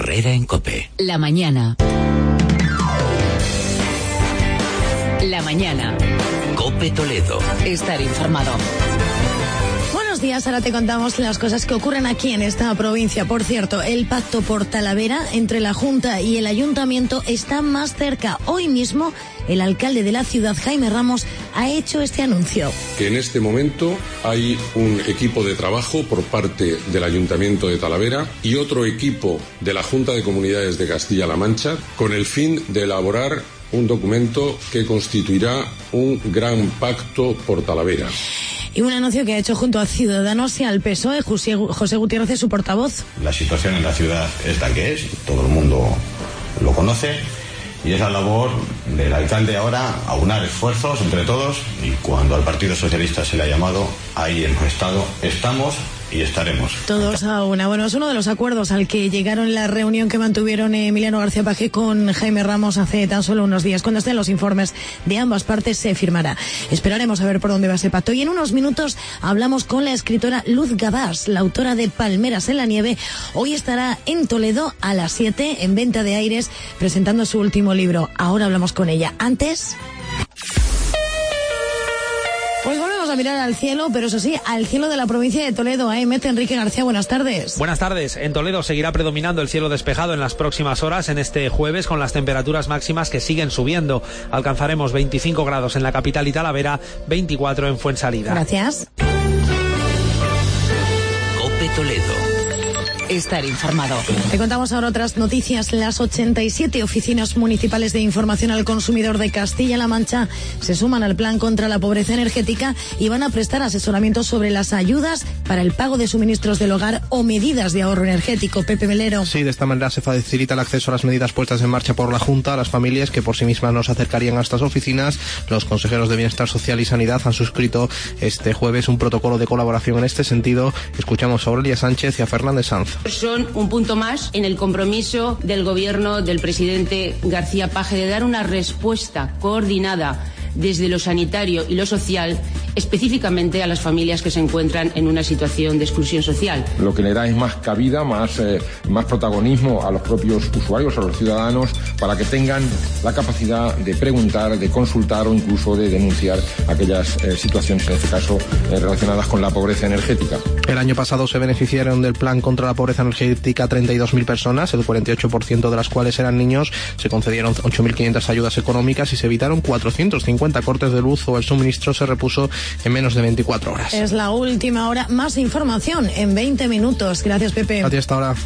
Herrera en COPE. La mañana. La mañana. COPE Toledo. Estar informado. Buenos días, ahora te contamos las cosas que ocurren aquí en esta provincia. Por cierto, el pacto por Talavera entre la Junta y el Ayuntamiento está más cerca. Hoy mismo, el alcalde de la ciudad, Jaime Ramos, ha hecho este anuncio. Que en este momento hay un equipo de trabajo por parte del Ayuntamiento de Talavera y otro equipo de la Junta de Comunidades de Castilla-La Mancha con el fin de elaborar un documento que constituirá un gran pacto por Talavera. Y un anuncio que ha hecho junto a Ciudadanos y al PSOE, José Gutiérrez es su portavoz. La situación en la ciudad es la que es, todo el mundo lo conoce, y es la labor del alcalde ahora aunar esfuerzos entre todos, y cuando al Partido Socialista se le ha llamado, ahí hemos estado, estamos y estaremos. Todos a una. Bueno, es uno de los acuerdos al que llegaron en la reunión que mantuvieron Emiliano García Paje con Jaime Ramos hace tan solo unos días. Cuando estén los informes de ambas partes se firmará. Esperaremos a ver por dónde va ese pacto. Y en unos minutos hablamos con la escritora Luz Gabás, la autora de Palmeras en la nieve. Hoy estará en Toledo a las 7 en Venta de Aires presentando su último libro. Ahora hablamos con ella. Antes... Pues volvemos a mirar al cielo, pero eso sí, al cielo de la provincia de Toledo. Mete Enrique García, buenas tardes. Buenas tardes. En Toledo seguirá predominando el cielo despejado en las próximas horas, en este jueves, con las temperaturas máximas que siguen subiendo. Alcanzaremos 25 grados en la capital y Talavera, 24 en Fuensalida. Gracias. COPE Toledo. Estar informado. Te contamos ahora otras noticias. Las 87 oficinas municipales de información al consumidor de Castilla-La Mancha se suman al plan contra la pobreza energética y van a prestar asesoramiento sobre las ayudas para el pago de suministros del hogar o medidas de ahorro energético. Pepe Melero. Sí, de esta manera se facilita el acceso a las medidas puestas en marcha por la Junta a las familias que por sí mismas no se acercarían a estas oficinas. Los consejeros de Bienestar Social y Sanidad han suscrito este jueves un protocolo de colaboración en este sentido. Escuchamos a Aurelia Sánchez y a Fernández Sanz. Son un punto más en el compromiso del gobierno del presidente García Paje de dar una respuesta coordinada desde lo sanitario y lo social, específicamente a las familias que se encuentran en una situación de exclusión social. Lo que le da es más cabida, más protagonismo a los propios usuarios, a los ciudadanos, para que tengan la capacidad de preguntar, de consultar o incluso de denunciar aquellas situaciones, en este caso, relacionadas con la pobreza energética. El año pasado se beneficiaron del plan contra la pobreza energética 32.000 personas, el 48% de las cuales eran niños. Se concedieron 8.500 ayudas económicas y se evitaron 450 cortes de luz, o el suministro se repuso en menos de 24 horas. Es la última hora. Más información en 20 minutos. Gracias, Pepe. A ti hasta ahora.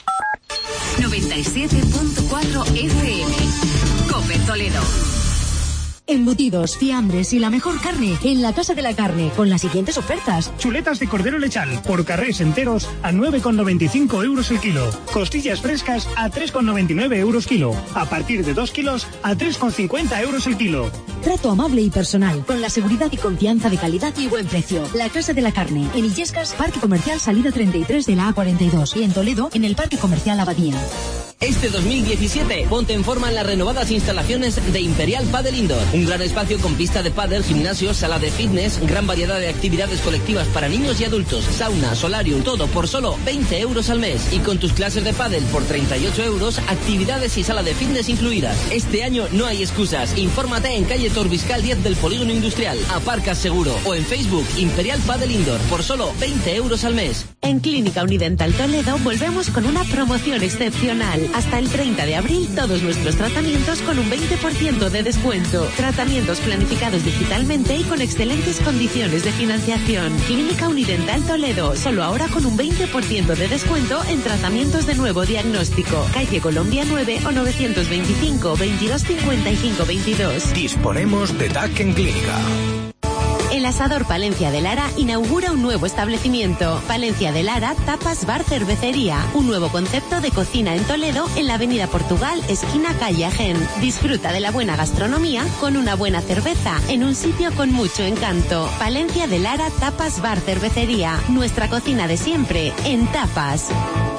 97.4 FM. COPE Toledo. Embutidos, fiambres y la mejor carne en la Casa de la Carne, con las siguientes ofertas. Chuletas de cordero lechal por carrés enteros a 9,95 euros el kilo. Costillas frescas a 3,99 euros kilo. A partir de 2 kilos a 3,50 euros el kilo. Trato amable y personal, con la seguridad y confianza de calidad y buen precio. La Casa de la Carne, en Illescas, Parque Comercial Salida 33 de la A42, y en Toledo, en el Parque Comercial Abadía. Este 2017, ponte en forma en las renovadas instalaciones de Imperial Padel Indoor. Un gran espacio con pista de pádel, gimnasio, sala de fitness, gran variedad de actividades colectivas para niños y adultos, sauna, solarium, todo por solo 20 euros al mes. Y con tus clases de pádel por 38 euros, actividades y sala de fitness incluidas. Este año no hay excusas. Infórmate en calle Torbiscal 10 del Polígono Industrial. Aparcas seguro. O en Facebook, Imperial Padel Indoor, por solo 20 euros al mes. En Clínica Unidental Toledo volvemos con una promoción excepcional. Hasta el 30 de abril, todos nuestros tratamientos con un 20% de descuento. Tratamientos planificados digitalmente y con excelentes condiciones de financiación. Clínica Unidental Toledo, solo ahora con un 20% de descuento en tratamientos de nuevo diagnóstico. Calle Colombia 9 o 925 22 55 22. Disponemos de TAC en Clínica. El Asador Palencia de Lara inaugura un nuevo establecimiento. Palencia de Lara, tapas, bar, cervecería. Un nuevo concepto de cocina en Toledo, en la Avenida Portugal, esquina calle Agen. Disfruta de la buena gastronomía con una buena cerveza, en un sitio con mucho encanto. Palencia de Lara, tapas, bar, cervecería. Nuestra cocina de siempre, en tapas.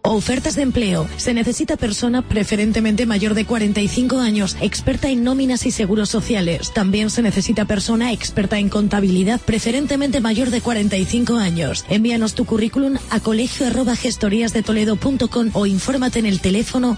Ofertas de empleo. Se necesita persona preferentemente mayor de 45 años, experta en nóminas y seguros sociales. También se necesita persona experta en contabilidad, preferentemente mayor de 45 años. Envíanos tu currículum a colegio@gestoríasdetoledo.com o infórmate en el teléfono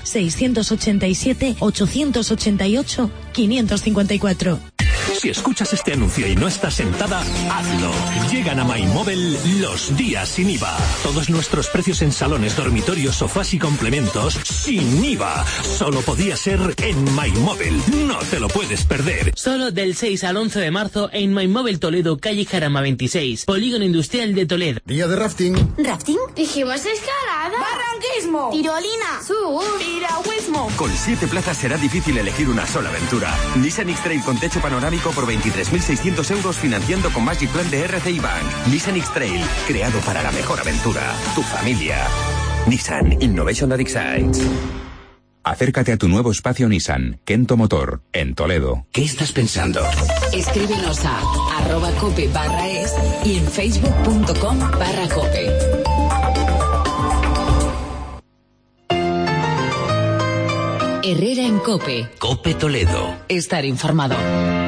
687-888-554. Si escuchas este anuncio y no estás sentada, hazlo. Llegan a MyMobile los días sin IVA. Todos nuestros precios en salones, dormitorios, sofás y complementos sin IVA. Solo podía ser en MyMobile. No te lo puedes perder. Solo del 6 al 11 de marzo en MyMobile Toledo, calle Jarama 26, Polígono Industrial de Toledo. Día de rafting. ¿Rafting? Dijimos escalada. Barranquismo. Tirolina. Surf. Piragüismo. Con 7 plazas será difícil elegir una sola aventura. Nissan X-Trail con techo panorámico por 23.600 euros financiando con Magic Plan de RCI Bank. Nissan X-Trail, creado para la mejor aventura. Tu familia. Nissan Innovation that excites. Acércate a tu nuevo espacio Nissan, Kento Motor, en Toledo. ¿Qué estás pensando? Escríbenos a @cope/es y en facebook.com/cope. Herrera en Cope. Cope Toledo. Estar informado.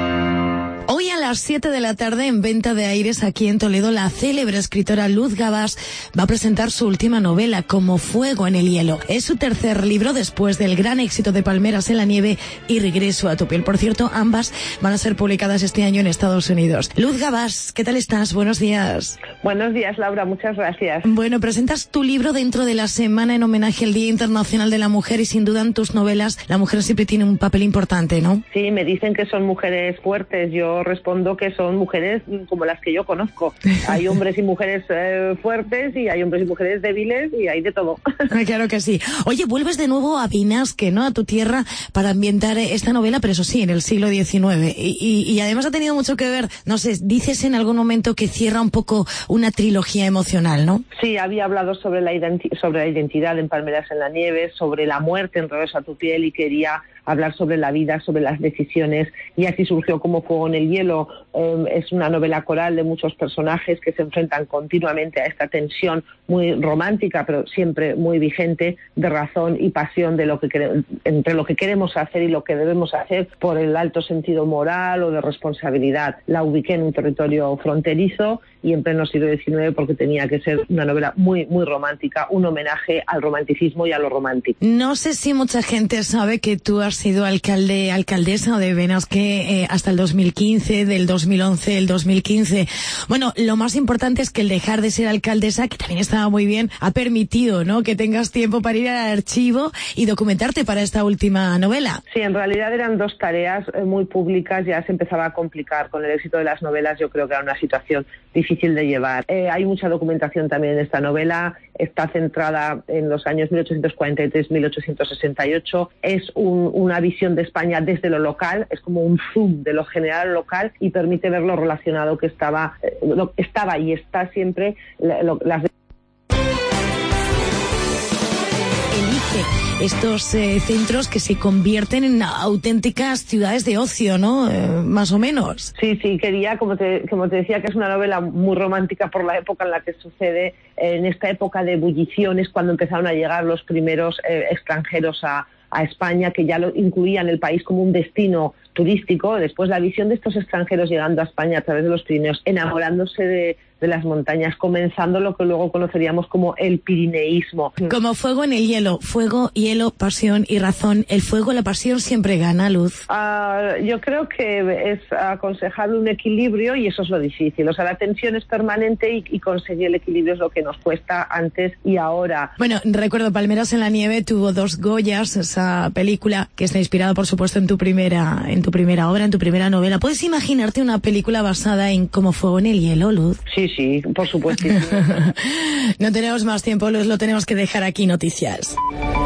Hoy a las 7 de la tarde, en Venta de Aires, aquí en Toledo, la célebre escritora Luz Gabás va a presentar su última novela, Como fuego en el hielo. Es su tercer libro después del gran éxito de Palmeras en la nieve y Regreso a tu piel. Por cierto, ambas van a ser publicadas este año en Estados Unidos. Luz Gabás, ¿qué tal estás? Buenos días. Buenos días, Laura. Muchas gracias. Bueno, presentas tu libro dentro de la semana en homenaje al Día Internacional de la Mujer y sin duda en tus novelas la mujer siempre tiene un papel importante, ¿no? Sí, me dicen que son mujeres fuertes. Yo respondo que son mujeres como las que yo conozco. Hay hombres y mujeres fuertes y hay hombres y mujeres débiles y hay de todo. Claro que sí. Oye, vuelves de nuevo a Vinasque, ¿no? A tu tierra para ambientar esta novela, pero eso sí, en el siglo XIX. Y además ha tenido mucho que ver, no sé, dices en algún momento que cierra un poco una trilogía emocional, ¿no? Sí, había hablado sobre la identidad en Palmeras en la nieve, sobre la muerte en Regreso a tu piel y quería hablar sobre la vida, sobre las decisiones, y así surgió Como fuego en el hielo. Es una novela coral de muchos personajes que se enfrentan continuamente a esta tensión muy romántica, pero siempre muy vigente, de razón y pasión de entre lo que queremos hacer y lo que debemos hacer por el alto sentido moral o de responsabilidad. La ubiqué en un territorio fronterizo y en pleno siglo XIX porque tenía que ser una novela muy, muy romántica, un homenaje al romanticismo y a lo romántico. No sé si mucha gente sabe que tú has sido alcaldesa de Vinasque hasta el 2015, del 2011 el 2015. Bueno, lo más importante es que el dejar de ser alcaldesa, que también estaba muy bien, ha permitido, ¿no?, que tengas tiempo para ir al archivo y documentarte para esta última novela. Sí, en realidad eran dos tareas muy públicas, ya se empezaba a complicar con el éxito de las novelas. Yo creo que era una situación difícil de llevar. Hay mucha documentación también en esta novela, está centrada en los años 1843-1868, es una visión de España desde lo local, es como un zoom de lo general local y permite ver lo relacionado que estaba y está siempre las estos centros que se convierten en auténticas ciudades de ocio, ¿no? Más o menos. Sí, quería, como te decía, que es una novela muy romántica por la época en la que sucede. En esta época de ebulliciones, cuando empezaron a llegar los primeros extranjeros a España, que ya lo incluían el país como un destino turístico. Después la visión de estos extranjeros llegando a España a través de los Pirineos, enamorándose de las montañas, comenzando lo que luego conoceríamos como el pirineísmo. Como fuego en el hielo, fuego, hielo, pasión y razón. El fuego, la pasión siempre gana, Luz. Yo creo que es aconsejable un equilibrio y eso es lo difícil. O sea, la tensión es permanente y conseguir el equilibrio es lo que nos cuesta antes y ahora. Bueno, recuerdo Palmeras en la nieve tuvo 2 Goyas, esa película que está inspirada, por supuesto, en tu primera obra, en tu primera novela. ¿Puedes imaginarte una película basada en Como fuego en el hielo, Luz? Sí, por supuesto. No tenemos más tiempo, Luz, lo tenemos que dejar aquí, noticias.